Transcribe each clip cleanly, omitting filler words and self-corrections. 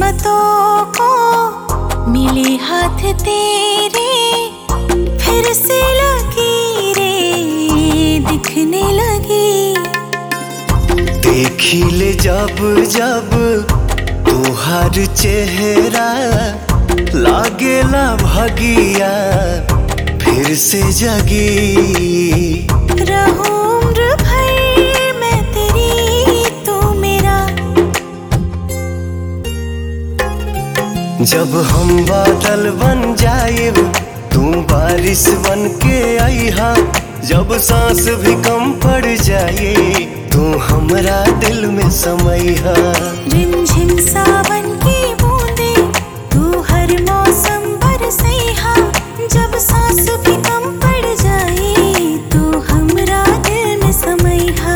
किस्मतों को मिले हाथ तेरे, फिर से लकीरें दिखने लगी। देखी ले जब जब तुहार चेहरा, लागेला भगिया फिर से जगी। रहूं उम्र भर मैं तेरी, तू मेरा। जब हम बादल बन जाएब, तू बारिश बन के आईहा। जब सांस भी कम पड़ जाए, तू हमरा दिल में समईहा। रिमझिम सावन की बूंदे, तू हर मौसम बरसैहा। जब सांस भी कम पड़ जाए, तू हमरा दिल में समईहा।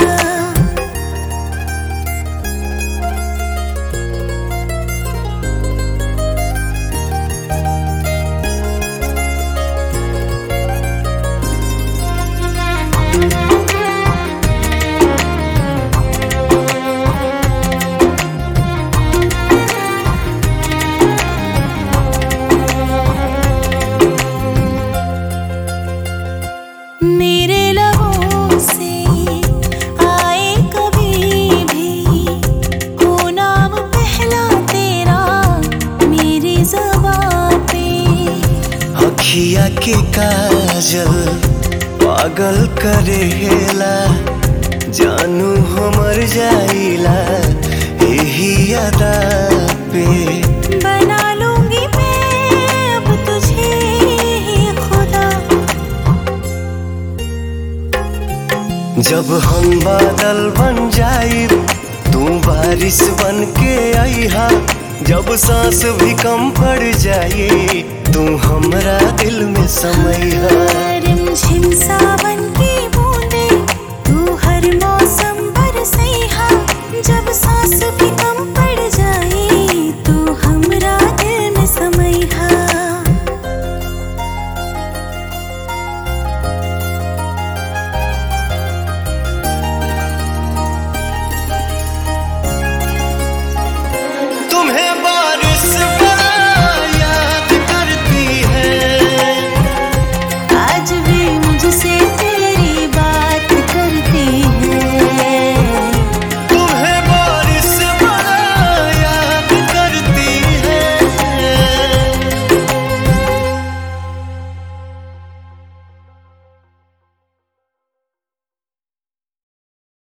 मेरे लबों से आए कभी भी, हो नाम पहला तेरा मेरी ज़बां पे। अखिया के काजल पागल करेला, जानू हमर जाइला यही अदा पे। बना लूंगी मैं अब तुझे ही खुदा। जब हम बादल बन जाइब, तू बारिश बन के आईहा। जब सांस भी कम पड़ जाए, तू हमरा दिल में समईहा। रिमझिम सावन